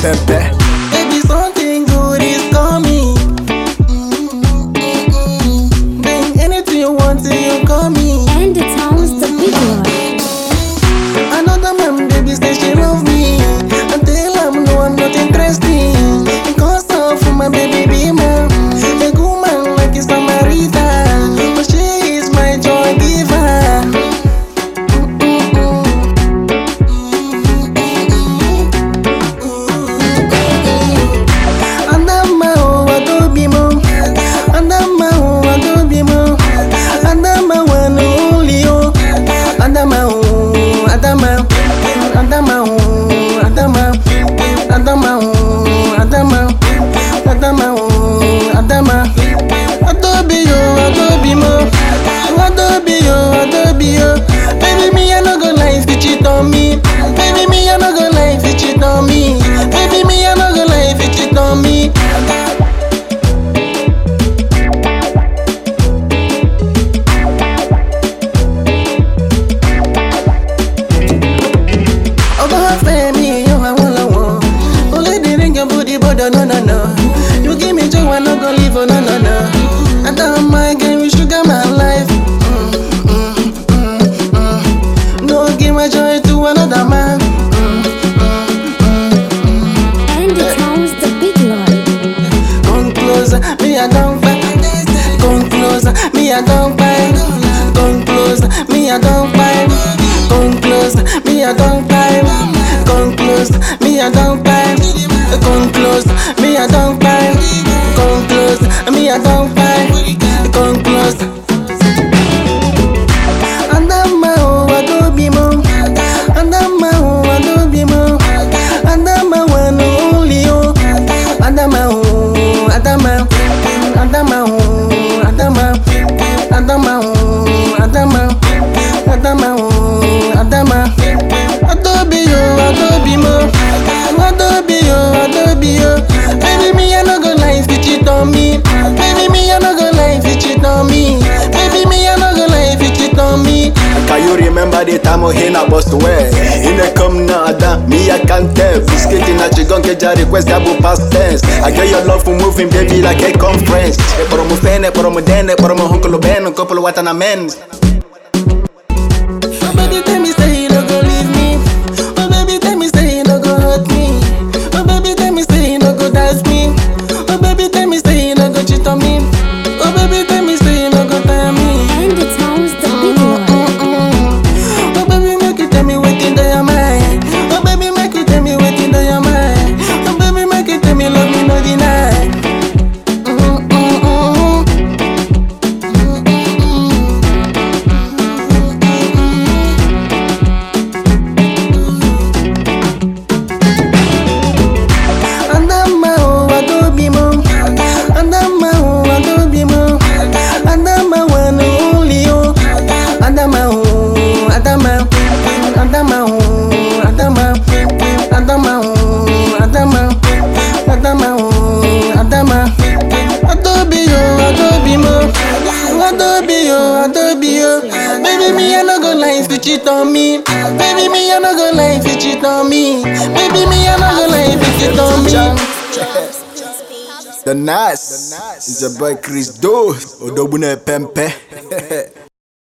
pepe. Baby, something good is coming. Bring anything you want till you call me. And the town's the big one. Another man, baby, say she love me. Until I'm no, I'm not interesting. Because of my baby be man. A good man like a Samaritan. But she is my joy giver. Baby, me I no go lie if you cheat on me. Baby, me I no go lie if you cheat on me. Baby, me I no go lie if you cheat on me. No. You give me joy, I no go leave, oh no. I don't mind, girl, you sugar my life. No give my joy to another man. And the town's the big one. Come closer, me I don't fight. Come closer, me I don't fight. Come closer, me I don't fight. Come closer, me I don't fight. Come closer, me I don't fight. Come close, me I don't fight. Come close, me I don't fight. Come close. Andama o adobi mo. Andama o adobi mo. Andama wano only o. Andama o, Andama. Andama o, Andama. Andama o, Andama. Andama o, Andama. Adobi o, adobi mo. Adobe, baby, me I no go lie if you cheat on me. Baby, me I no go lie if you cheat on me. Baby, me I no go lie if you cheat on me. Can you remember the time we hit a bus to wear? In a come now, me I can't tell. Biscuit in a chigon get your request about past tense. I get your love for moving, baby, like a conference. Por mo fene, por mo dene, por mo hunkolo ben, couple what an amends. Baby, tell me say you no go leave me. Oh, baby, tell me say you no go hurt me. Oh, baby, tell me say you no go dance me. Oh, baby, tell me say you no go cheat on me. Oh, baby, tell me say you no go tire me. And the town's the big one. Oh, baby, make you tell me what in your mind. Oh, baby, make you tell me what in your mind. Oh, baby, make you tell me love me no deny. Adobe, baby, me I no go lie if you cheat on me. Baby, me I no go lie if you cheat on me. Baby, me I no go lie if you cheat on me. The Nas, it's your boy Chris Do, Odobune Pempe.